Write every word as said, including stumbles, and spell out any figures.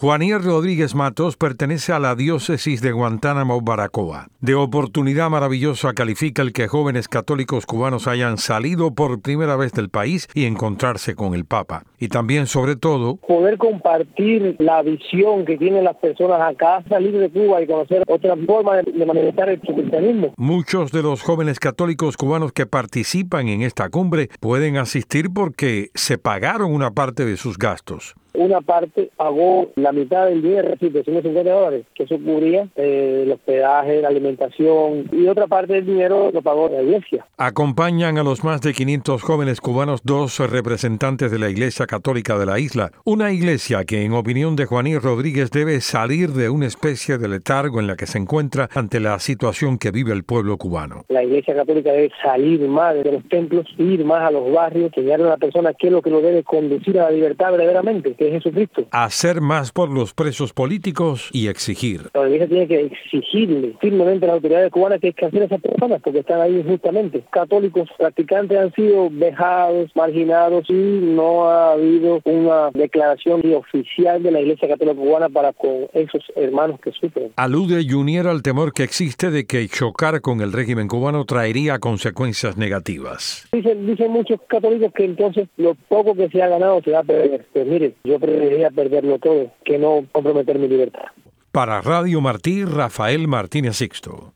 Juanier Rodríguez Matos pertenece a la diócesis de Guantánamo, Baracoa. De oportunidad maravillosa califica el que jóvenes católicos cubanos hayan salido por primera vez del país y encontrarse con el Papa. Y también, sobre todo, poder compartir la visión que tienen las personas acá, salir de Cuba y conocer otra forma de, de manifestar el cristianismo. Muchos de los jóvenes católicos cubanos que participan en esta cumbre pueden asistir porque se pagaron una parte de sus gastos. Una parte pagó la mitad del dinero, es decir, doscientos cincuenta dólares, que eso cubría eh, el hospedaje, la alimentación, y otra parte del dinero lo pagó la iglesia. Acompañan a los más de quinientos jóvenes cubanos dos representantes de la Iglesia Católica de la isla, una iglesia que, en opinión de Juanier Rodríguez, debe salir de una especie de letargo en la que se encuentra ante la situación que vive el pueblo cubano. La Iglesia Católica debe salir más de los templos, ir más a los barrios, enseñarle a la persona qué es lo que lo debe conducir a la libertad verdaderamente, que es Jesucristo. Hacer más por los presos políticos y exigir. La iglesia tiene que exigirle firmemente a las autoridades cubanas que escarcelen a esas personas porque están ahí injustamente. Católicos practicantes han sido vejados, marginados y no ha habido una declaración oficial de la Iglesia Católica cubana para con esos hermanos que sufren. Alude Juanier al temor que existe de que chocar con el régimen cubano traería consecuencias negativas. Dicen, dicen muchos católicos que entonces lo poco que se ha ganado se va a perder. Pues mire, yo preferiría perderlo todo que no comprometer mi libertad. Para Radio Martí, Rafael Martínez Sixto.